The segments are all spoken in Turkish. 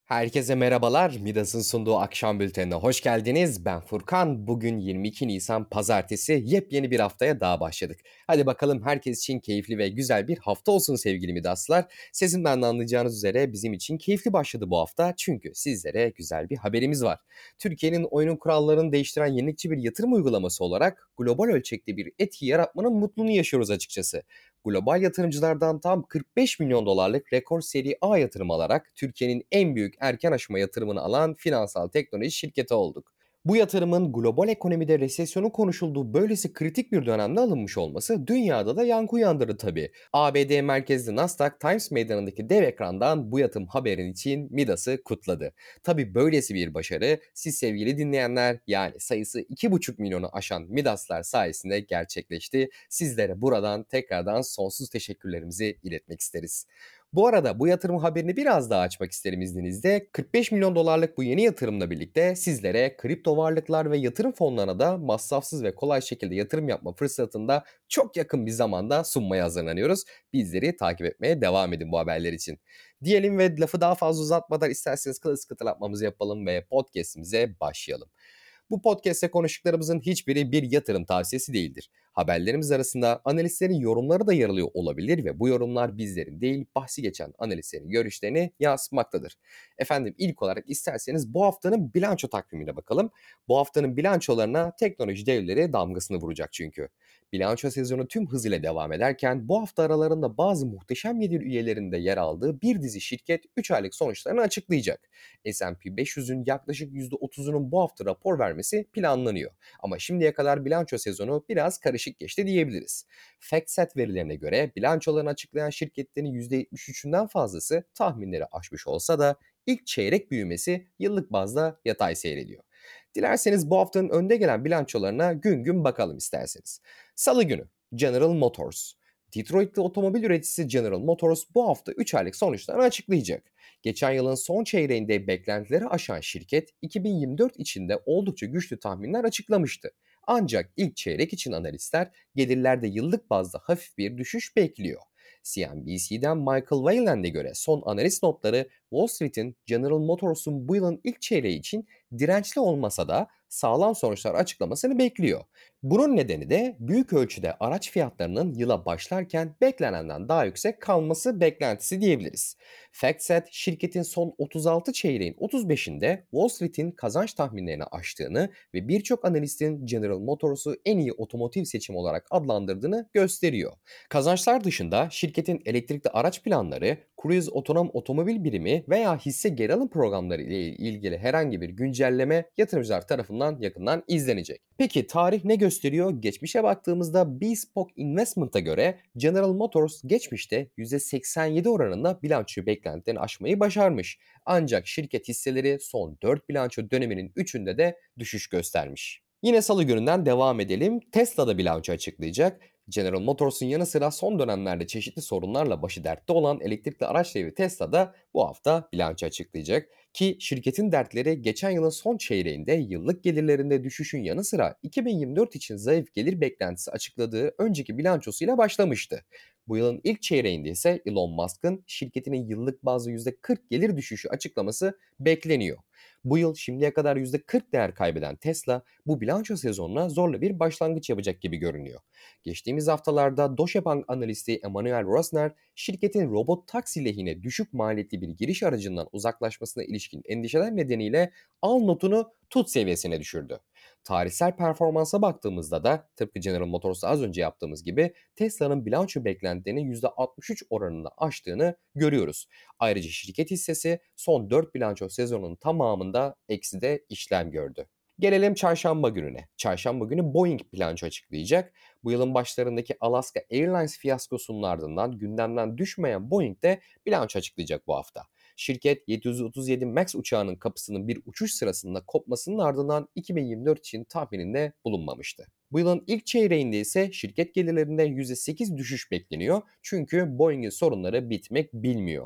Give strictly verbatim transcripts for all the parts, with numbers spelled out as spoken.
Herkese merhabalar. Midas'ın sunduğu akşam bültenine hoş geldiniz. Ben Furkan. Bugün yirmi iki Nisan Pazartesi. Yepyeni bir haftaya daha başladık. Hadi bakalım herkes için keyifli ve güzel bir hafta olsun sevgili Midaslar. Sesimden de anlayacağınız üzere bizim için keyifli başladı bu hafta. Çünkü sizlere güzel bir haberimiz var. Türkiye'nin oyunun kurallarını değiştiren yenilikçi bir yatırım uygulaması olarak global ölçekte bir etki yaratmanın mutluluğunu yaşıyoruz açıkçası. Global yatırımcılardan tam kırk beş milyon dolarlık rekor seri A yatırım alarak Türkiye'nin en büyük erken aşama yatırımını alan finansal teknoloji şirketi olduk. Bu yatırımın global ekonomide resesyonun konuşulduğu böylesi kritik bir dönemde alınmış olması dünyada da yankı uyandırdı tabii. A B D merkezli Nasdaq Times meydanındaki dev ekrandan bu yatırım haberin için Midas'ı kutladı. Tabii böylesi bir başarı siz sevgili dinleyenler yani sayısı iki buçuk milyonu aşan Midaslar sayesinde gerçekleşti. Sizlere buradan tekrardan sonsuz teşekkürlerimizi iletmek isteriz. Bu arada bu yatırım haberini biraz daha açmak isterim izninizle. kırk beş milyon dolarlık bu yeni yatırımla birlikte sizlere kripto varlıklar ve yatırım fonlarına da masrafsız ve kolay şekilde yatırım yapma fırsatında çok yakın bir zamanda sunmaya hazırlanıyoruz. Bizleri takip etmeye devam edin bu haberler için. Diyelim ve lafı daha fazla uzatmadan isterseniz klasik hatırlatmamızı yapalım ve podcast'imize başlayalım. Bu podcast'te konuştuklarımızın hiçbiri bir yatırım tavsiyesi değildir. Haberlerimiz arasında analistlerin yorumları da yer alıyor olabilir ve bu yorumlar bizlerin değil bahsi geçen analistlerin görüşlerini yansıtmaktadır. Efendim ilk olarak isterseniz bu haftanın bilanço takvimine bakalım. Bu haftanın bilançolarına teknoloji devleri damgasını vuracak çünkü. Bilanço sezonu tüm hızıyla devam ederken bu hafta aralarında bazı muhteşem yedi üyelerinde yer aldığı bir dizi şirket üç aylık sonuçlarını açıklayacak. S and P beş yüzün yaklaşık yüzde otuzunun bu hafta rapor vermesi planlanıyor. Ama şimdiye kadar bilanço sezonu biraz karışık geçti diyebiliriz. FactSet verilerine göre bilançolarını açıklayan şirketlerin yüzde yetmiş üçünden fazlası tahminleri aşmış olsa da ilk çeyrek büyümesi yıllık bazda yatay seyrediyor. Dilerseniz bu haftanın önde gelen bilançolarına gün gün bakalım isterseniz. Salı günü General Motors. Detroit'li otomobil üreticisi General Motors bu hafta üç aylık sonuçlarını açıklayacak. Geçen yılın son çeyreğinde beklentileri aşan şirket iki bin yirmi dört içinde oldukça güçlü tahminler açıklamıştı. Ancak ilk çeyrek için analistler gelirlerde yıllık bazda hafif bir düşüş bekliyor. C N B C'den Michael Whelan'e göre son analiz notları Wall Street'in General Motors'un bu yılın ilk çeyreği için dirençli olmasa da sağlam sonuçlar açıklamasını bekliyor. Bunun nedeni de büyük ölçüde araç fiyatlarının yıla başlarken beklenenden daha yüksek kalması beklentisi diyebiliriz. FactSet şirketin son otuz altı çeyreğin otuz beşinde Wall Street'in kazanç tahminlerini aştığını ve birçok analistin General Motors'u en iyi otomotiv seçimi olarak adlandırdığını gösteriyor. Kazançlar dışında şirketin elektrikli araç planları, Cruise otonom otomobil birimi veya hisse geri alım programları ile ilgili herhangi bir güncelleme yatırımcılar tarafından yakından izlenecek. Peki tarih ne gösteriyor? Geçmişe baktığımızda Bespoke Investment'a göre General Motors geçmişte yüzde seksen yedi oranında bilanço beklentilerini aşmayı başarmış. Ancak şirket hisseleri son dört bilanço döneminin üçünde de düşüş göstermiş. Yine salı gününden devam edelim. Tesla da bilanço açıklayacak. General Motors'un yanı sıra son dönemlerde çeşitli sorunlarla başı dertte olan elektrikli araç devi Tesla da bu hafta bilanço açıklayacak. Ki şirketin dertleri geçen yılın son çeyreğinde yıllık gelirlerinde düşüşün yanı sıra iki bin yirmi dört için zayıf gelir beklentisi açıkladığı önceki bilançosuyla başlamıştı. Bu yılın ilk çeyreğinde ise Elon Musk'ın şirketinin yıllık bazı yüzde kırk gelir düşüşü açıklaması bekleniyor. Bu yıl şimdiye kadar yüzde kırk değer kaybeden Tesla bu bilanço sezonuna zorlu bir başlangıç yapacak gibi görünüyor. Geçtiğimiz haftalarda Deutsche Bank analisti Emmanuel Rosner, şirketin robot taksi lehine düşük maliyetli bir giriş aracından uzaklaşmasına ilişkin endişeler nedeniyle al notunu tut seviyesine düşürdü. Tarihsel performansa baktığımızda da tıpkı General Motors'ta az önce yaptığımız gibi Tesla'nın bilanço beklentilerini yüzde altmış üç oranında aştığını görüyoruz. Ayrıca şirket hissesi son dört bilanço sezonunun tamamında ekside işlem gördü. Gelelim çarşamba gününe. Çarşamba günü Boeing bilanço açıklayacak. Bu yılın başlarındaki Alaska Airlines fiyaskosunun ardından gündemden düşmeyen Boeing de bilanço açıklayacak bu hafta. Şirket yedi yüz otuz yedi MAX uçağının kapısının bir uçuş sırasında kopmasının ardından iki bin yirmi dört için tahmininde bulunmamıştı. Bu yılın ilk çeyreğinde ise şirket gelirlerinde yüzde sekiz düşüş bekleniyor. Çünkü Boeing'in sorunları bitmek bilmiyor.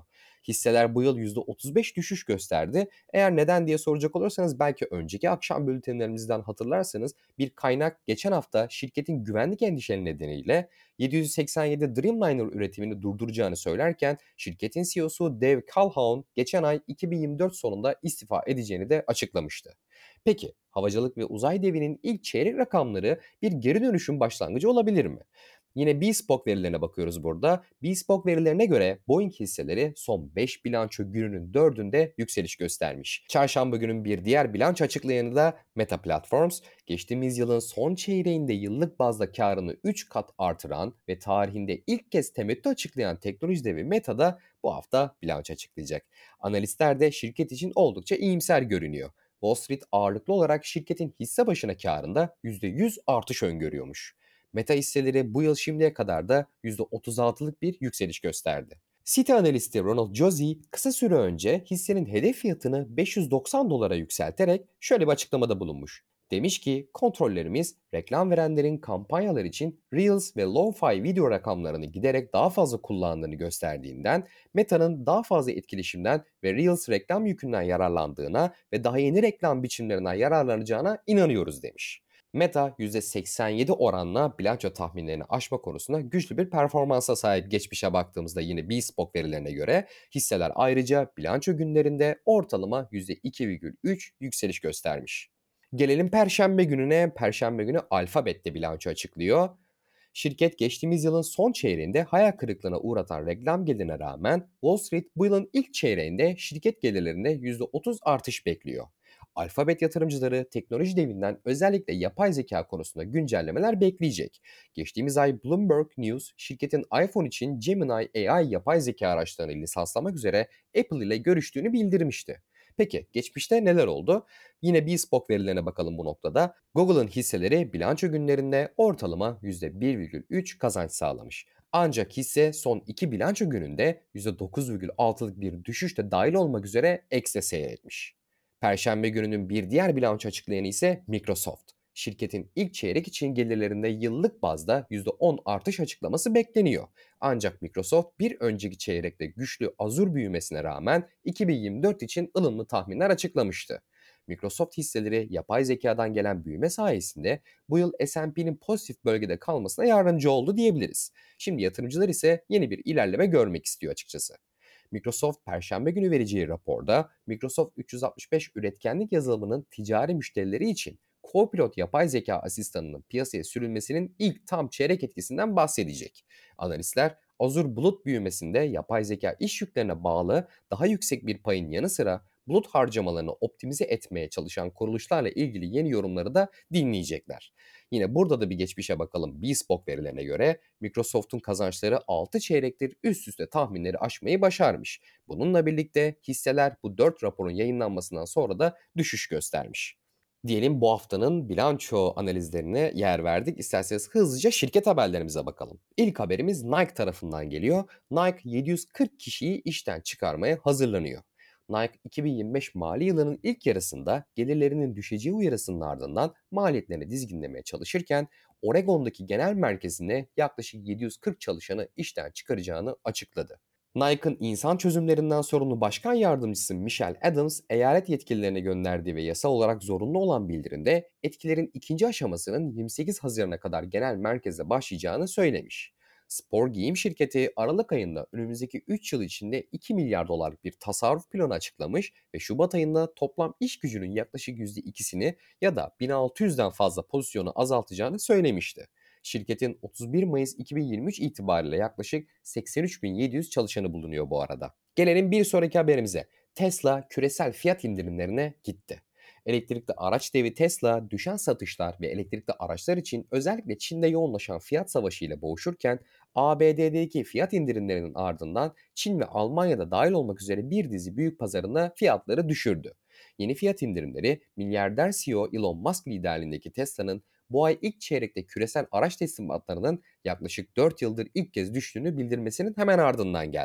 Hisseler bu yıl yüzde otuz beş düşüş gösterdi. Eğer neden diye soracak olursanız belki önceki akşam bültenlerimizden hatırlarsanız bir kaynak geçen hafta şirketin güvenlik endişeleri nedeniyle yedi yüz seksen yedi Dreamliner üretimini durduracağını söylerken şirketin C E O'su Dave Calhoun geçen ay iki bin yirmi dört sonunda istifa edeceğini de açıklamıştı. Peki havacılık ve uzay devinin ilk çeyrek rakamları bir geri dönüşüm başlangıcı olabilir mi? Yine Bespoke verilerine bakıyoruz burada. Bespoke verilerine göre Boeing hisseleri son beş bilanço gününün dördünde yükseliş göstermiş. Çarşamba günün bir diğer bilanço açıklayanı da Meta Platforms, geçtiğimiz yılın son çeyreğinde yıllık bazda karını üç kat artıran ve tarihinde ilk kez temettü açıklayan teknoloji devi Meta da bu hafta bilanço açıklayacak. Analistler de şirket için oldukça iyimser görünüyor. Wall Street ağırlıklı olarak şirketin hisse başına karında yüzde yüz artış öngörüyormuş. Meta hisseleri bu yıl şimdiye kadar da yüzde otuz altılık bir yükseliş gösterdi. Citi analisti Ronald Josie kısa süre önce hissenin hedef fiyatını beş yüz doksan dolara yükselterek şöyle bir açıklamada bulunmuş. Demiş ki kontrollerimiz reklam verenlerin kampanyalar için Reels ve Lo-Fi video rakamlarını giderek daha fazla kullandığını gösterdiğinden Meta'nın daha fazla etkileşimden ve Reels reklam yükünden yararlandığına ve daha yeni reklam biçimlerinden yararlanacağına inanıyoruz demiş. Meta yüzde seksen yedi oranla bilanço tahminlerini aşma konusunda güçlü bir performansa sahip geçmişe baktığımızda yine Bespoke verilerine göre hisseler ayrıca bilanço günlerinde ortalama yüzde iki virgül üç yükseliş göstermiş. Gelelim Perşembe gününe. Perşembe günü Alphabet de bilanço açıklıyor. Şirket geçtiğimiz yılın son çeyreğinde hayal kırıklığına uğratan reklam gelirine rağmen Wall Street bu yılın ilk çeyreğinde şirket gelirlerinde yüzde otuz artış bekliyor. Alfabet yatırımcıları teknoloji devinden özellikle yapay zeka konusunda güncellemeler bekleyecek. Geçtiğimiz ay Bloomberg News şirketin iPhone için Gemini A I yapay zeka araçlarını lisanslamak üzere Apple ile görüştüğünü bildirmişti. Peki geçmişte neler oldu? Yine Bespoke verilerine bakalım bu noktada. Google'ın hisseleri bilanço günlerinde ortalama yüzde bir virgül üç kazanç sağlamış. Ancak hisse son iki bilanço gününde yüzde dokuz virgül altılık bir düşüş de dahil olmak üzere eksi seyretmiş. Perşembe gününün bir diğer bilanço açıklayanı ise Microsoft. Şirketin ilk çeyrek için gelirlerinde yıllık bazda yüzde on artış açıklaması bekleniyor. Ancak Microsoft bir önceki çeyrekte güçlü Azure büyümesine rağmen iki bin yirmi dört için ılımlı tahminler açıklamıştı. Microsoft hisseleri yapay zekadan gelen büyüme sayesinde bu yıl S and P'nin pozitif bölgede kalmasına yardımcı oldu diyebiliriz. Şimdi yatırımcılar ise yeni bir ilerleme görmek istiyor açıkçası. Microsoft Perşembe günü vereceği raporda Microsoft üç yüz altmış beş üretkenlik yazılımının ticari müşterileri için Copilot yapay zeka asistanının piyasaya sürülmesinin ilk tam çeyrek etkisinden bahsedecek. Analistler Azure bulut büyümesinde yapay zeka iş yüklerine bağlı daha yüksek bir payın yanı sıra bulut harcamalarını optimize etmeye çalışan kuruluşlarla ilgili yeni yorumları da dinleyecekler. Yine burada da bir geçmişe bakalım. Bespoke verilerine göre Microsoft'un kazançları altı çeyrektir üst üste tahminleri aşmayı başarmış. Bununla birlikte hisseler bu dört raporun yayınlanmasından sonra da düşüş göstermiş. Diyelim bu haftanın bilanço analizlerine yer verdik. İsterseniz hızlıca şirket haberlerimize bakalım. İlk haberimiz Nike tarafından geliyor. Nike yedi yüz kırk kişiyi işten çıkarmaya hazırlanıyor. Nike iki bin yirmi beş mali yılının ilk yarısında gelirlerinin düşeceği uyarısının ardından maliyetlerini dizginlemeye çalışırken Oregon'daki genel merkezine yaklaşık yedi yüz kırk çalışanı işten çıkaracağını açıkladı. Nike'ın insan çözümlerinden sorumlu başkan yardımcısı Michelle Adams, eyalet yetkililerine gönderdiği ve yasal olarak zorunlu olan bildirinde etkilerin ikinci aşamasının yirmi sekiz Haziran'a kadar genel merkezde başlayacağını söylemiş. Spor giyim şirketi Aralık ayında önümüzdeki üç yıl içinde iki milyar dolarlık bir tasarruf planı açıklamış ve Şubat ayında toplam iş gücünün yaklaşık yüzde ikisini ya da bin altı yüzden fazla pozisyonu azaltacağını söylemişti. Şirketin otuz bir Mayıs iki bin yirmi üç itibariyle yaklaşık seksen üç bin yedi yüz çalışanı bulunuyor bu arada. Gelelim bir sonraki haberimize. Tesla küresel fiyat indirimlerine gitti. Elektrikli araç devi Tesla düşen satışlar ve elektrikli araçlar için özellikle Çin'de yoğunlaşan fiyat savaşı ile boğuşurken A B D'deki fiyat indirimlerinin ardından Çin ve Almanya'da dahil olmak üzere bir dizi büyük pazarında fiyatları düşürdü. Yeni fiyat indirimleri milyarder C E O Elon Musk liderliğindeki Tesla'nın bu ay ilk çeyrekte küresel araç teslimatlarının yaklaşık dört yıldır ilk kez düştüğünü bildirmesinin hemen ardından geldi.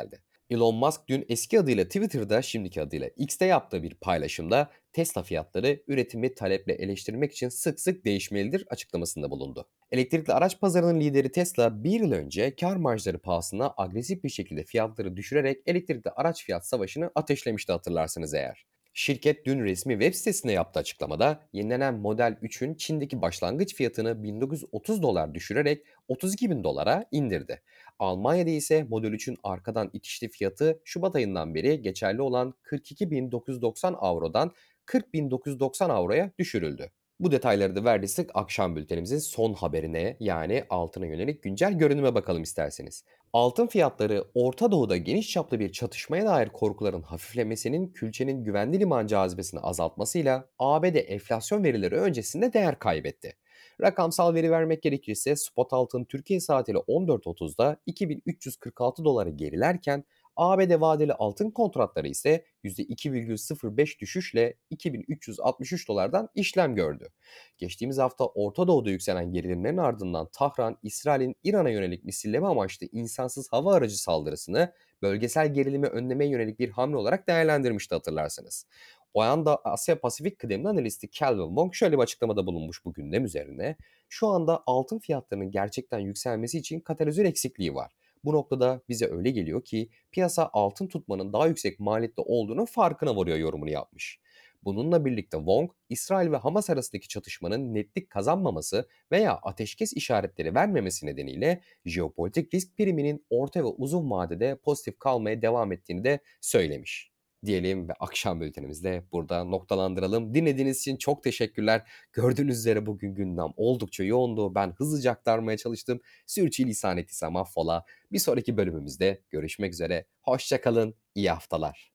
Elon Musk dün eski adıyla Twitter'da, şimdiki adıyla X'te yaptığı bir paylaşımda Tesla fiyatları üretimi taleple eleştirmek için sık sık değişmelidir açıklamasında bulundu. Elektrikli araç pazarının lideri Tesla bir yıl önce kar marjları pahasına agresif bir şekilde fiyatları düşürerek elektrikli araç fiyat savaşını ateşlemişti, hatırlarsınız eğer. Şirket dün resmi web sitesinde yaptığı açıklamada yenilenen Model üçün Çin'deki başlangıç fiyatını bin dokuz yüz otuz dolar düşürerek otuz iki bin dolara indirdi. Almanya'da ise Model üçün arkadan itişli fiyatı Şubat ayından beri geçerli olan kırk iki bin dokuz yüz doksan avrodan kırk bin dokuz yüz doksan avroya düşürüldü. Bu detayları da verdiysek akşam bültenimizin son haberine, yani altına yönelik güncel görünüme bakalım isterseniz. Altın fiyatları Orta Doğu'da geniş çaplı bir çatışmaya dair korkuların hafiflemesinin külçenin güvenli liman cazibesini azaltmasıyla A B D enflasyon verileri öncesinde değer kaybetti. Rakamsal veri vermek gerekirse spot altın Türkiye saatiyle on dört otuzda iki bin üç yüz kırk altı dolara gerilerken A B D vadeli altın kontratları ise yüzde iki virgül sıfır beş düşüşle iki bin üç yüz altmış üç dolardan işlem gördü. Geçtiğimiz hafta Orta Doğu'da yükselen gerilimlerin ardından Tahran, İsrail'in İran'a yönelik misilleme amaçlı insansız hava aracı saldırısını bölgesel gerilimi önlemeye yönelik bir hamle olarak değerlendirmişti, hatırlarsınız. O anda Asya Pasifik kıdemli analisti Calvin Wong şöyle bir açıklamada bulunmuş bu gündem üzerine. Şu anda altın fiyatlarının gerçekten yükselmesi için katalizör eksikliği var. Bu noktada bize öyle geliyor ki piyasa altın tutmanın daha yüksek maliyetli olduğunu farkına varıyor yorumunu yapmış. Bununla birlikte Wong, İsrail ve Hamas arasındaki çatışmanın netlik kazanmaması veya ateşkes işaretleri vermemesi nedeniyle jeopolitik risk priminin orta ve uzun vadede pozitif kalmaya devam ettiğini de söylemiş. Diyelim ve akşam bültenimizde burada noktalandıralım. Dinlediğiniz için çok teşekkürler. Gördüğünüz üzere bugün gündem oldukça yoğundu. Ben hızlıca aktarmaya çalıştım. Sürçülisan ettiysem affola. Bir sonraki bölümümüzde görüşmek üzere. Hoşça kalın, iyi haftalar.